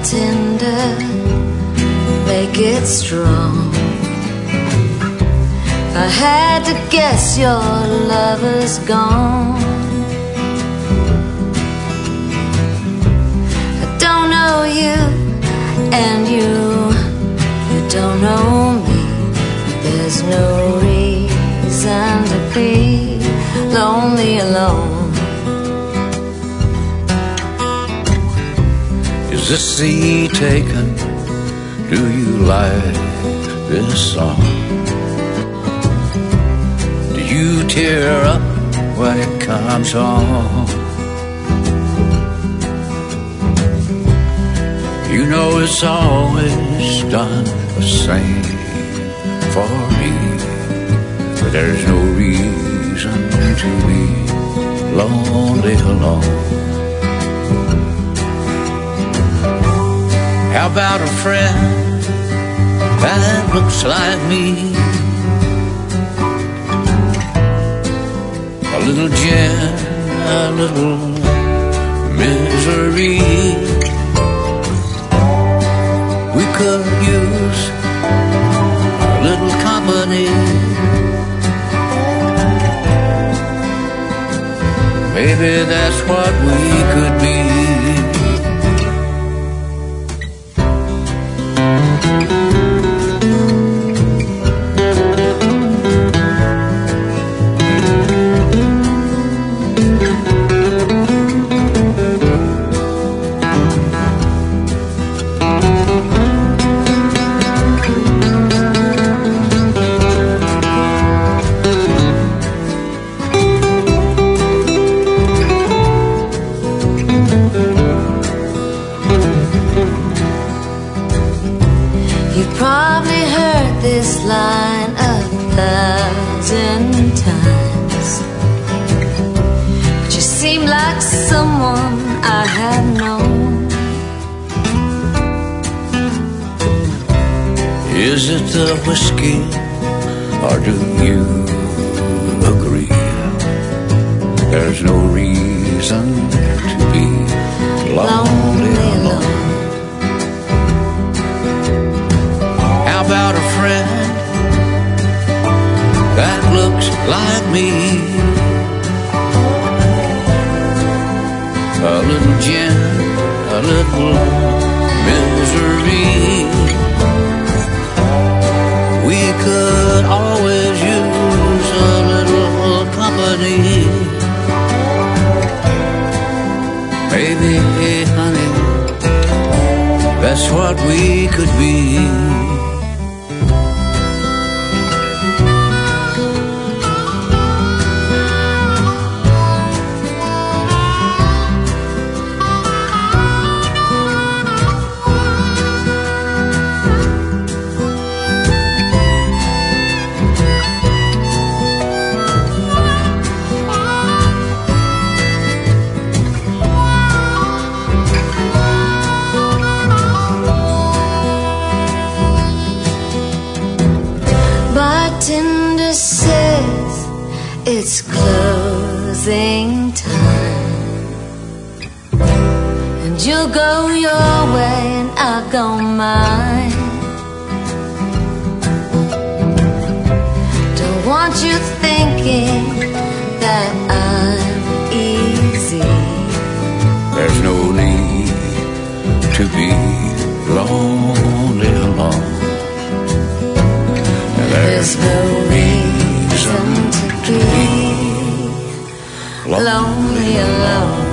bartender, make it strong. If I had to guess, your lover's gone. I don't know you, and you don't know me. There's no reason to be lonely alone. Is this the taken? Do you like this song? Do you tear up when it comes on? You know it's always done the same for me, but there's no reason to be lonely alone. How about a friend that looks like me? A little gin, a little misery. We could use a little company. Maybe that's what we could be. You've probably heard this line 1,000 times, but you seem like someone I have known. Is it the whiskey, or do you agree? There's no reason to be lonely alone. How about a friend that looks like me? A little gin, a little misery. We could always use a little company. Maybe, honey, that's what we could be. Bartender says it's closing time, and you'll go your way and I'll go mine. Don't want you thinking that I'm easy. There's no need to be lonely alone. There's no reason to be lonely alone.